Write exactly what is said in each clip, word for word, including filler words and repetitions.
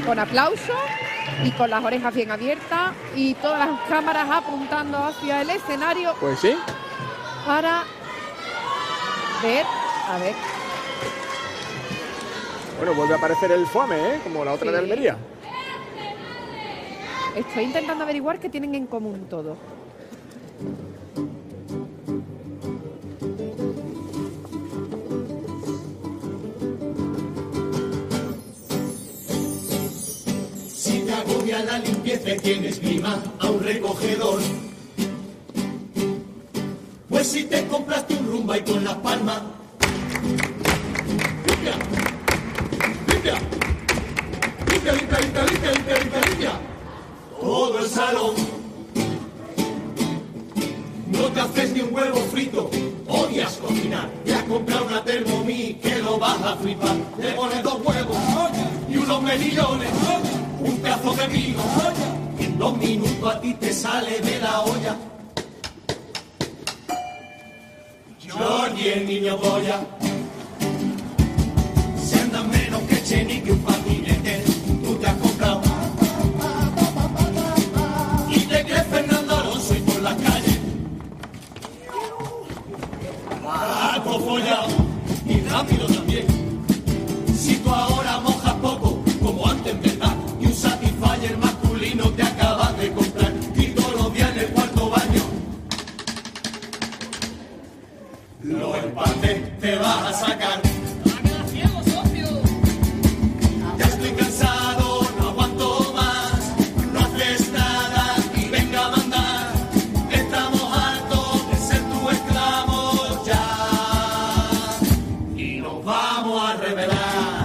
con aplauso y con las orejas bien abiertas y todas las cámaras apuntando hacia el escenario. Pues sí. Para ver, a ver. Bueno, vuelve a aparecer el Foame, ¿eh? Como la otra Sí. de Almería. Estoy intentando averiguar qué tienen en común todos. Si te agobia la limpieza y tienes grima a un recogedor, pues si te compraste un Rumba y con las palmas limpia, limpia, limpia, limpia, limpia, limpia, limpia, limpia, limpia todo el salón. No te haces ni un huevo frito, odias cocinar, te has comprado una Thermomix que lo vas a flipar. Le pones dos huevos y unos mejillones, un pedazo de vino, y en dos minutos a ti te sale de la olla. Georgie, el niño Goya, si andas menos que Chenique un patinete, tú te has comprado. Y te crees Fernando Alonso y por las calles algo follado y rápido también. Si tú ahora mojas poco, como antes verdad, y un Satisfyer masculino te acabas de comprar, y todos los días en el cuarto baño los empates te vas a sacar. Ya estoy cansado, no aguanto más, no haces nada y venga a mandar. Estamos hartos de ser tu esclavo ya, y nos vamos a revelar.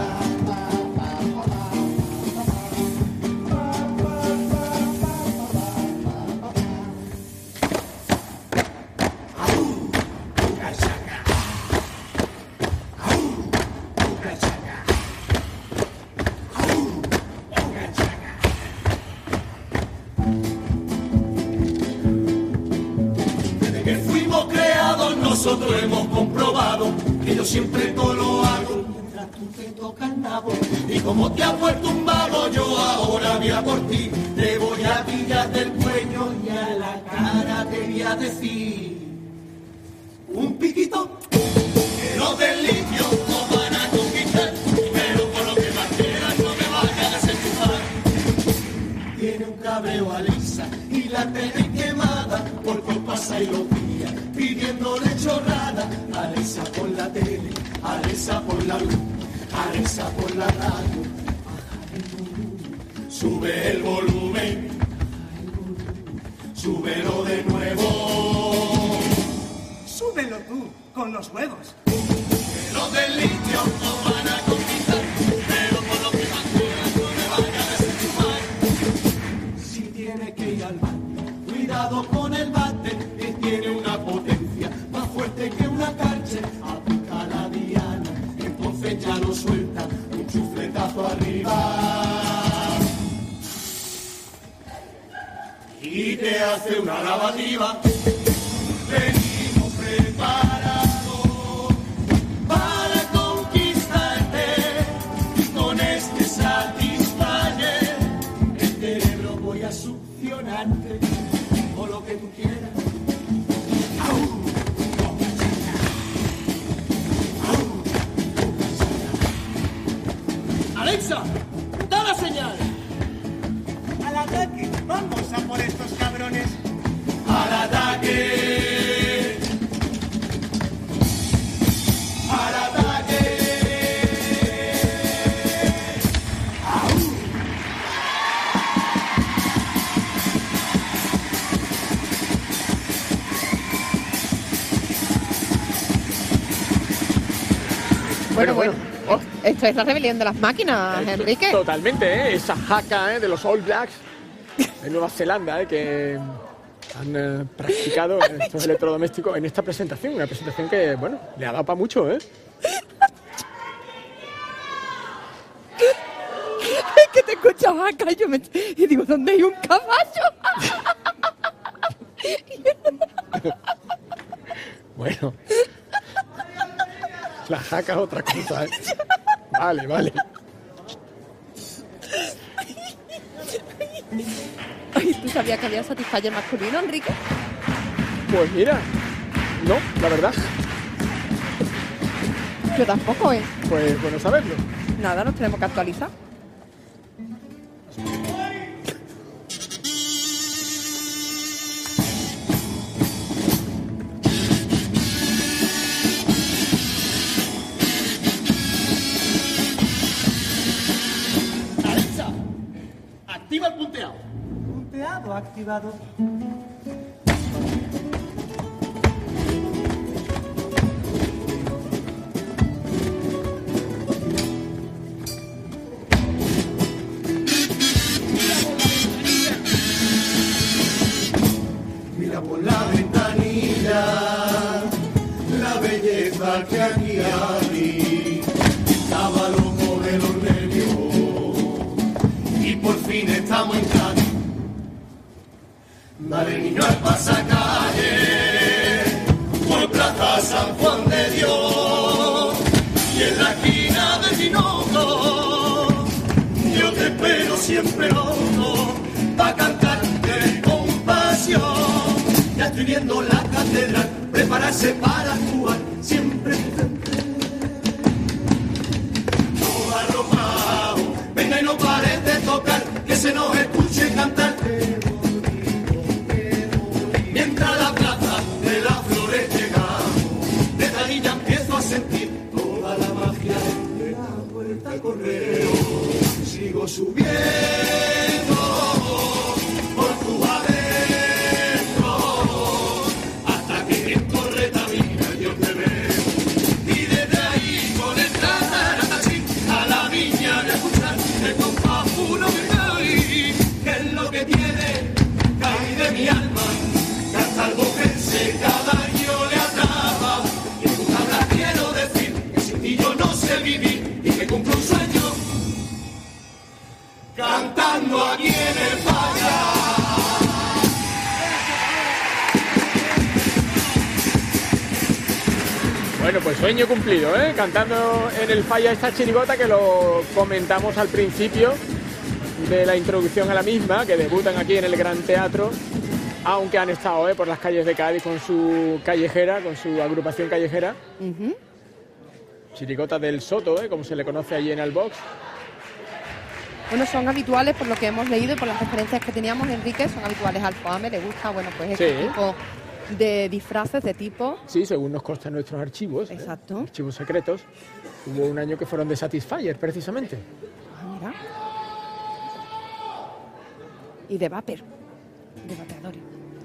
Desde que fuimos creados nosotros hemos comprobado que yo siempre todo lo hago mientras tú te tocas el nabo. Y como te has vuelto un vago, yo ahora voy a por ti, te voy a pillar del cuello y a la cara te voy a decir un piquito que no del litio no van a conquistar, pero por lo que más quieras no me vayas a desenchufar. Tiene un cabreo a Lisa y la tenéis quemada porque os pasáis los días pidiéndole chorrada. Alisa por la tele, Alisa por la luz, Alisa por la radio. Baja el volumen, sube el volumen, súbelo de nuevo. Súbelo tú, con los huevos. Que los del litio no van a conquistar, pero por lo que más quieras no me vayas a desenchufar. Si tiene que ir al baño, cuidado con el bate, que tiene una potencia más fuerte que una cárcel. Aplica la diana, entonces ya lo suelta, un chufletazo arriba. Y te hace una lavativa. Venimos preparados para conquistarte y con este Satisfyer el cerebro voy a succionarte o lo que tú quieras. ¡Au! ¡Alexa! ¡Da la señal! ¡Al ataque! ¡Vamos a por estos cabrones! ¡Al ataque! ¡Al ataque! Bueno, Bueno, bueno. Esto es la rebelión de las máquinas, Enrique. Totalmente, ¿eh? Esa jaca, ¿eh? De los All Blacks de Nueva Zelanda, ¿eh? Que han eh, practicado estos electrodomésticos en esta presentación. Una presentación que, bueno, le ha dado para mucho, ¿eh? Es que te escuchas acá y yo me... Y digo, ¿dónde hay un caballo? Bueno. La jaca es otra cosa, ¿eh? Vale, vale. Ay, ¿tú sabías que había Satisfyer masculino, Enrique? Pues mira, no, la verdad. Yo tampoco, ¿eh? Pues bueno saberlo. Nada, nos tenemos que actualizar. Alexa, activa el punteado. Punteado activado. Mira por la ventanilla la belleza que aquí hay. Estaba loco de los nervios y por fin estamos en Cádiz. Dale niño al pasacalle por Plaza San Juan de Dios y en la esquina de Tinoco yo te espero siempre loco pa' cantarte con pasión. Ya estoy viendo la catedral prepararse para actuar siempre frente. Todo arropado, venga y no pares de tocar, que se nos escuche cantar. Mientras la plaza de las flores llegamos, de esta niña empiezo a sentir toda la magia de la vuelta al correo. Sigo subiendo por tu adentro hasta que en Torretamina yo te veo. Y desde ahí con el así a la viña de escuchar el compás puro que cae, que es lo que tiene cae de mi alma. Hasta el bojense cada año le atrapa. Y en tu tabla quiero decir que sin ti yo no sé vivir y que cumplo un sueño cantando aquí en el falla. Bueno, pues sueño cumplido, ¿eh? Cantando en el falla esta chirigota que lo comentamos al principio de la introducción a la misma, que debutan aquí en el Gran Teatro, aunque han estado ¿eh? por las calles de Cádiz con su callejera, con su agrupación callejera. Uh-huh. Chirigota del Soto, ¿eh? como se le conoce allí en el box. Bueno, son habituales por lo que hemos leído y por las referencias que teníamos, Enrique, son habituales al FOAME, le gusta, bueno, pues este Sí. tipo de disfraces, de tipo. Sí, según nos consta en nuestros archivos. ¿eh? Exacto. Archivos secretos. Hubo un año que fueron de Satisfyer, precisamente. Ah, mira. Y de Vapor, de vapeadores.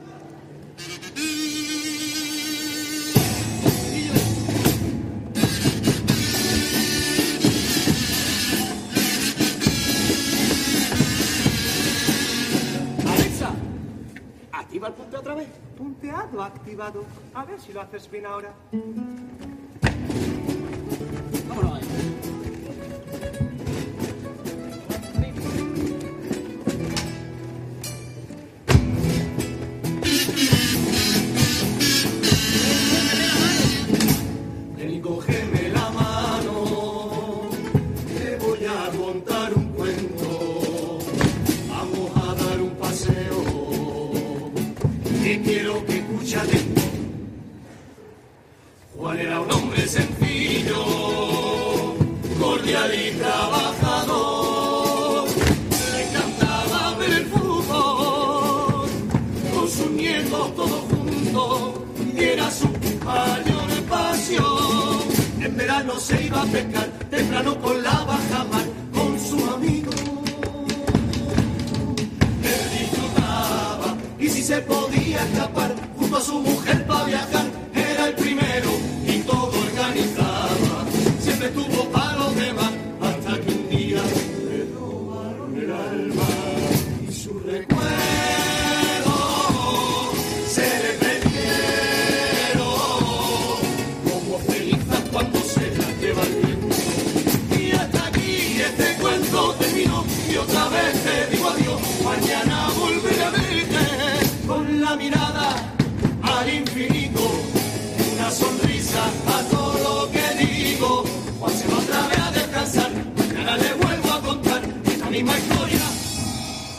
Alexa, activa el punto otra vez. Punteado activado. A ver si lo haces bien ahora. Vámonos ahí. Ven y cógeme la mano, te voy a contar un cuento, vamos a dar un paseo, y quiero que escuches atento. Juan era un hombre sencillo, cordial y trabajador, le encantaba ver el fútbol, con sus nietos todos juntos, y era su mayor pasión. En verano se iba a pescar, temprano por la bajamar, con sus amigos. Él disfrutaba, y si se podía escapar, junto a su mujer para viajar, era el primero y todo organizaba. Siempre estuvo para los demás, hasta que un día le robaron el alma. Y su recuerdo se le perdieron, como cenizas cuando se las lleva el viento. Y hasta aquí este cuento terminó, y otra vez te digo adiós. Mañana volveré a verte con la mirada al infinito, una sonrisa a todo lo que digo. Juan se va otra vez a descansar, mañana le vuelvo a contar esta misma historia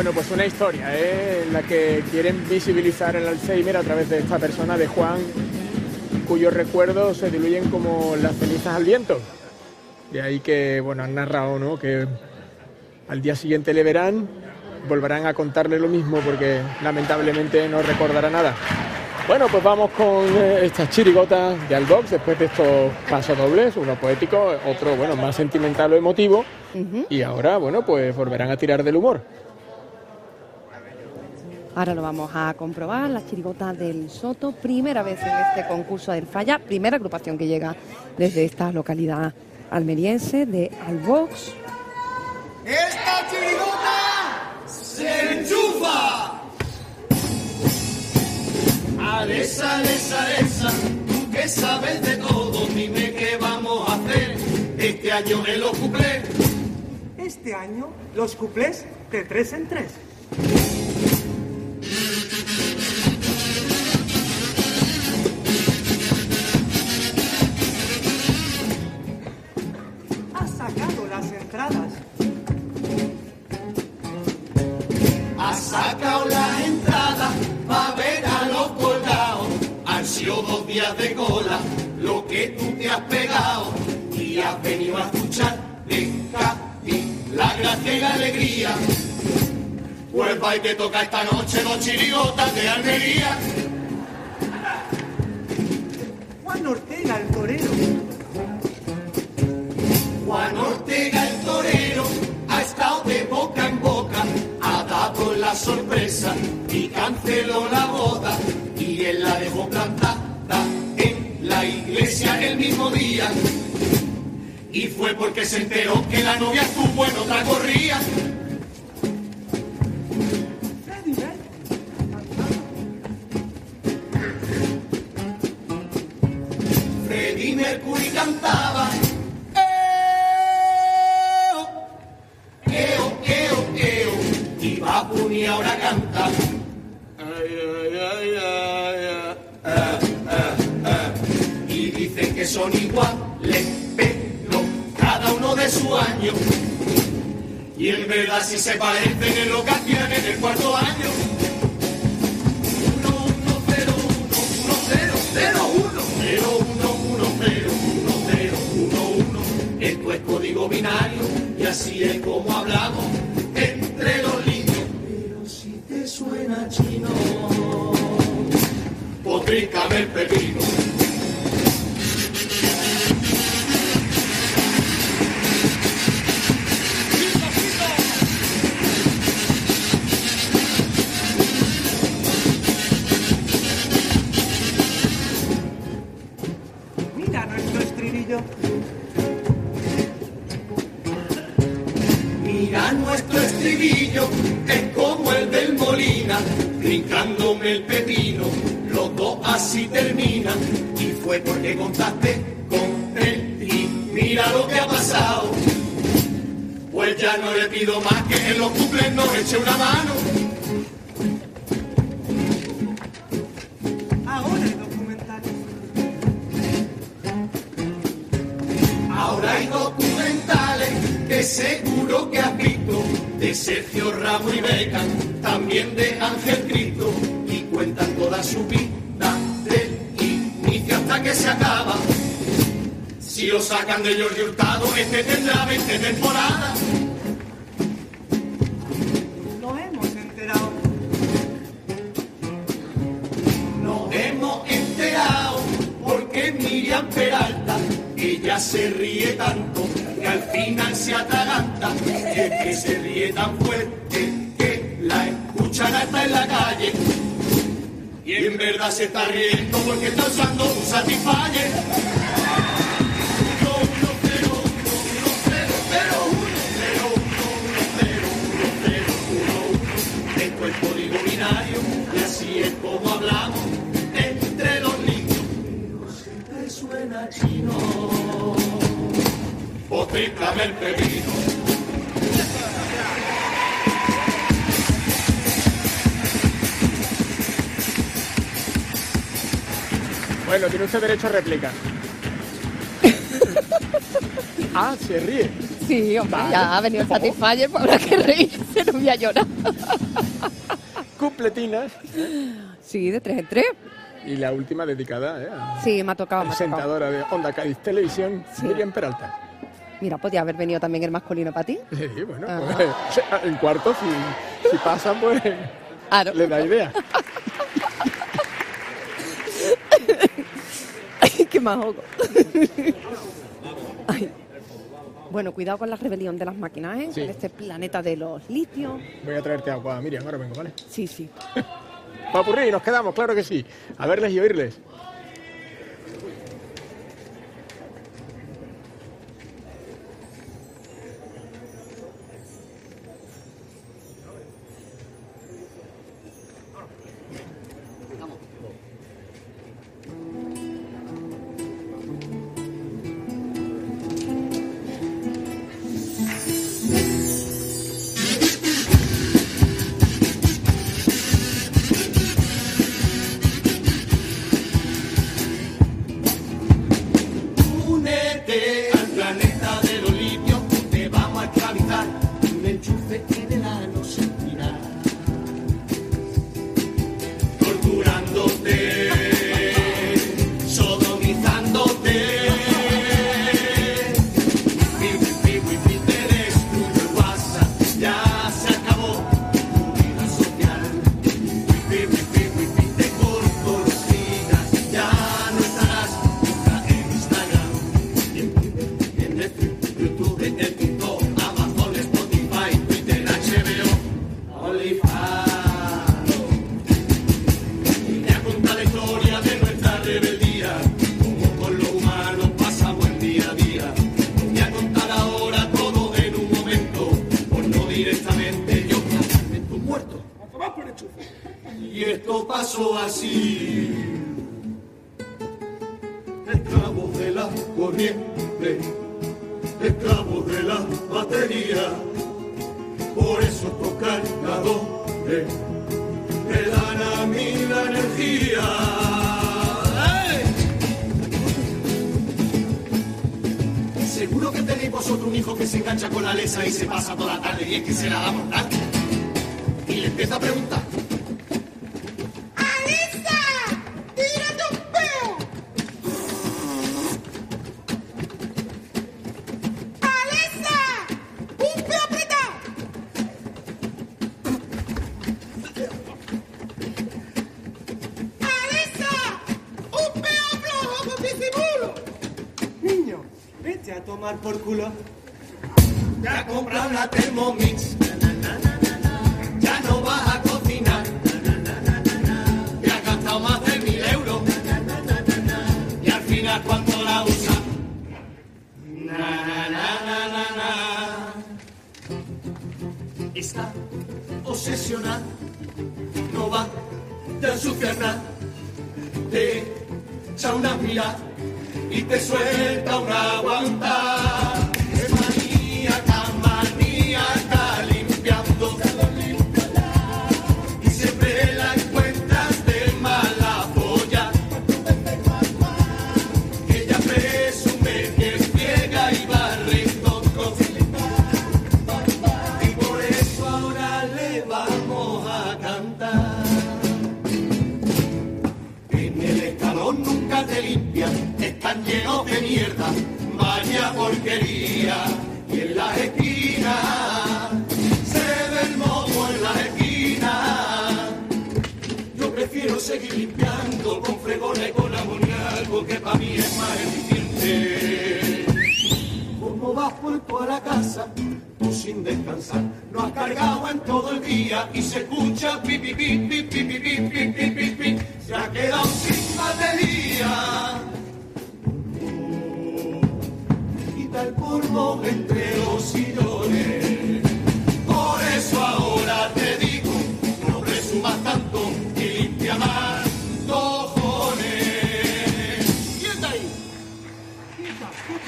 Bueno, pues una historia, ¿eh? En la que quieren visibilizar el Alzheimer a través de esta persona, de Juan, cuyos recuerdos se diluyen como las cenizas al viento. De ahí que, bueno, han narrado, ¿no?, que al día siguiente le verán, volverán a contarle lo mismo porque lamentablemente no recordará nada. Bueno, pues vamos con estas chirigotas de Albox después de estos pasodobles, uno poético, otro, bueno, más sentimental o emotivo. Uh-huh. Y ahora, bueno, pues volverán a tirar del humor. Ahora lo vamos a comprobar, las chirigotas del Soto, primera vez en este concurso del Falla, primera agrupación que llega desde esta localidad almeriense de Albox. ¡Esta chirigota se enchufa! Alesa, alesa, alesa, tú que sabes de todo, dime qué vamos a hacer este año en los cuplés. Este año, los cuplés de tres en tres. Has sacado las entradas. Has sacado las entradas pa' ver a los colgados. Han sido dos días de cola lo que tú te has pegado y has venido a escuchar de Cádiz la gracia y la alegría. Pues va y te toca esta noche dos chirigotas de Almería. Juan Ortega, el torero. Juan Ortega, el torero, ha estado de boca en boca, ha dado la sorpresa y canceló la boda y él la dejó plantada en la iglesia el mismo día. Y fue porque se enteró que la novia estuvo en otra corrida. Freddie Mercury cantaba Eo, Eo, Eo, Eo, y Bad Bunny ahora canta ay, ay, ay, ay, ay, ah, ah, ah. Y dicen que son iguales, pero cada uno de su año. Y en verdad si se parecen en lo que hacían en el cuarto año. Uno, uno, cero, uno, uno, cero, cero, uno, cero, uno, uno, cero, uno, cero, uno, uno. Esto es código binario y así es como hablamos entre los niños. Pero si te suena chino, potrícame el pepino. Mira nuestro estribillo. Mira nuestro estribillo, es como el del Molina, brincándome el pepino, los dos así terminan, y fue porque contaste con él, y mira lo que ha pasado, pues ya no le pido más que en los cumples nos eche una mano. Ahora hay documentales. Ahora hay documentales que seguro que has visto, de Sergio Ramos y Beckham, también de Ángel Cristo, y cuentan toda su vida del inicio hasta que se acaba. Si lo sacan de Jordi Hurtado, este tendrá veinte temporadas. Nos hemos enterado. Nos hemos enterado porque Miriam Peralta, ella se ríe tanto que al final se atraganta. Es que se ríe tan fuerte que la escuchan hasta en la calle. Y en verdad se está riendo porque está usando un Satisfyer. Uno, uno, cero, uno, uno, cero, cero, uno, cero, uno, uno, cero, uno, cero, uno, uno. Esto es código binario y así es como hablamos entre los niños. Pero si te suena chino, potrícame el pepino. Bueno, tiene usted derecho a réplica. Ah, se ríe. Sí, hombre, Vale. ya ha venido el Satisfyer, pues habrá que reírse, no voy a llorar. Cupletinas. Sí, de tres en tres. Y la última dedicada ¿eh? a Sí, me ha tocado, me ha tocado. presentadora de Onda Cádiz Televisión, Sí. Miriam Peralta. Mira, podía haber venido también el masculino para ti. Sí, bueno, Ah. pues, en cuarto, si, si pasan, pues Claro. le da idea. Ay, qué más ahogo. Ay. Bueno, cuidado con la rebelión de las máquinas, ¿eh? Sí. En este planeta de los litios. Voy a traerte agua, Miriam, ahora vengo, ¿vale? Sí, sí. Papurrí, nos quedamos, claro que sí. A verles y oírles. Únete al planeta de los litios, te vamos a esclavizar. Un enchufe en el ano sentirás, torturándote, sodomizándote. Wifi, wifi, te destruyo el WhatsApp, ya se acabó tu vida social. Wifi, wifi, wifi, te corto los gigas, ya no estarás nunca en Instagram. En Netflix, YouTube, en TikTok, Amazon, Spotify, Twitter, H B O, OnlyFans. Y te cuenta la historia de nuestra rebeldía, como con los humanos pasamos el día a día. Voy a contar ahora todo en un momento, por no directamente yo tu muerto. Y esto pasó así. Esclavos de la corriente, esclavos de la batería, por eso estos cargadores me dan a mí la energía. ¡Ey! Seguro que tenéis vosotros un hijo que se engancha con la lesa y se pasa toda la tarde y es que se la da por tal. Y le empieza a preguntar: ¡Alisa! ¡Tírate un peo! ¡Alisa! ¡Un peo apretado! ¡Alisa! ¡Un peo flojo con disimulo! Niño, vete a tomar por culo. Ya has comprado una Thermomix. Ya no vas a cocinar. Te has gastado más de mil euros. Y al final, cuando la usas, na, na, na, na, na, na. Está obsesionada. No va a ensuciar nada. Te echa una mira y te suelta una guanta. Es maníaca, maníaca, limpiando. Y siempre la encuentras de mala polla. Ella presume que es ciega y barre todo. Y por eso ahora le vamos a cantar. En el escalón nunca te limpian, están llenos de mierda, vaya porquería. Y en las esquinas se ve el moho en las esquinas. Yo prefiero seguir limpiando con fregones y con amoníaco, que para mí es más eficiente. ¿Cómo vas por toda la casa? Tú sin descansar, no has cargado en todo el día y se escucha pi pi pi pi pi pi pi pi pi pi pi. Se ha quedado sin batería. Quita el polvo entre los sillones. Por eso ahora te digo, no presumas tanto y limpia más cojones. ¡Quieta ahí! ¡Quita, quita!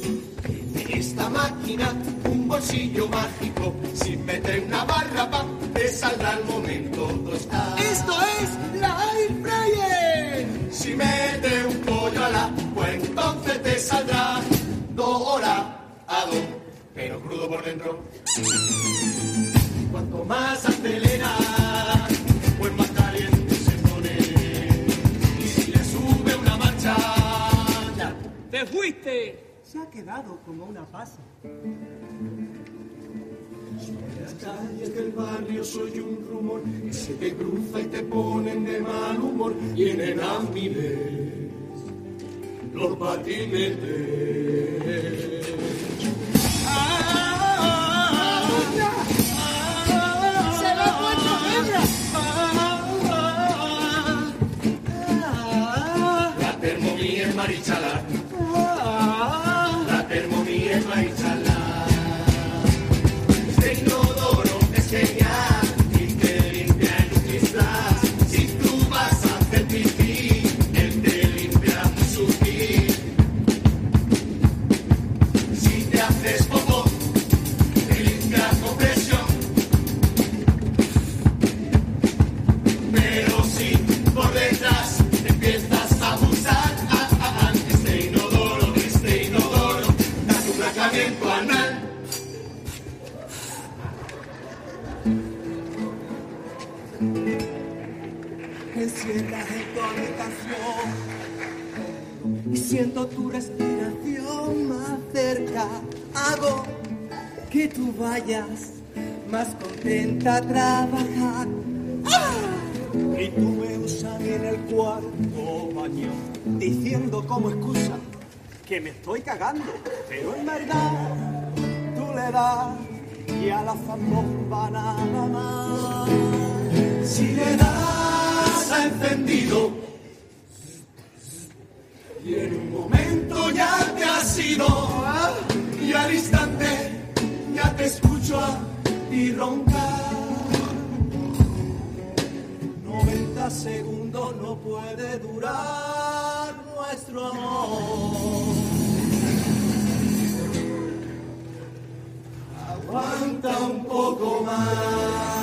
Esta máquina, un bolsillo mágico, sin meter una barra pa' saldrá al momento tostar. ¡Esto es la Air Fryer! Si mete un pollo a la, pues entonces te saldrá dorado, pero crudo por dentro. Cuanto más acelera, pues más caliente se pone. Y si le sube una marcha, ya. ¡Te fuiste! Se ha quedado como una pasa. Sobre las calles del barrio soy un rumor que se te cruza y te ponen de mal humor. Vienen a miles los patinetes. ¡Se la ha puesto negra! La Thermomix es Marichala. La Thermomix es Marichala. Este inodoro es genial y te limpia en un cristal. Si tú vas a hacer pipí, él te limpia muy sutil. Si te haces popó, te limpia con presión. Pero si por detrás te empiezas a abusar, ah, ah, ah, este inodoro, este inodoro, da tu tratamiento anal. Enciendas en tu habitación y siento tu respiración más cerca. Hago que tú vayas más contenta a trabajar. ¡Ah! Y tú me usas en el cuarto baño diciendo como excusa que me estoy cagando, pero en verdad tú le das y a la zambomba nada más. Si le das a encendido y en un momento ya te has ido, y al instante ya te escucho a ti roncar. noventa segundos no puede durar nuestro amor. Aguanta un poco más.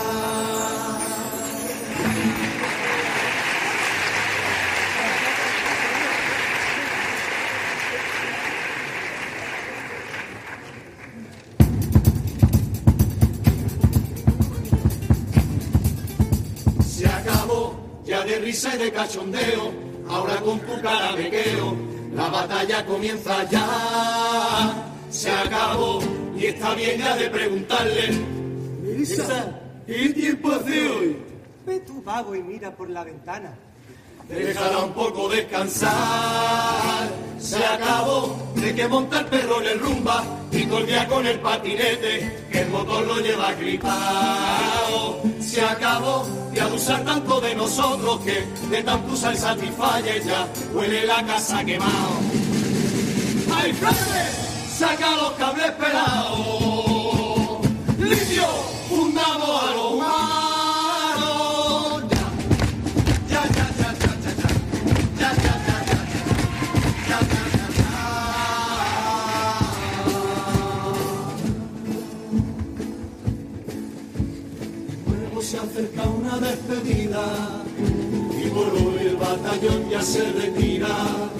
Se acabó ya de risa y de cachondeo, ahora con tu cara me quedo, la batalla comienza ya. Se acabó y está bien ya de preguntarle, Elisa, ¿qué tiempo hace hoy? Ve tu vago y mira por la ventana. Déjala un poco descansar. Se acabó de que monta el perro en el rumba y colguea con el patinete, que el motor lo lleva gripado. Se acabó de abusar tanto de nosotros que de tanto usar el Satisfyer ya huele la casa quemado. ¡Ay, Fred! ¡Saca los cables pelados! ¡Limpio! ¡Fundamos a los humanos! Se acerca una despedida y por hoy el batallón ya se retira.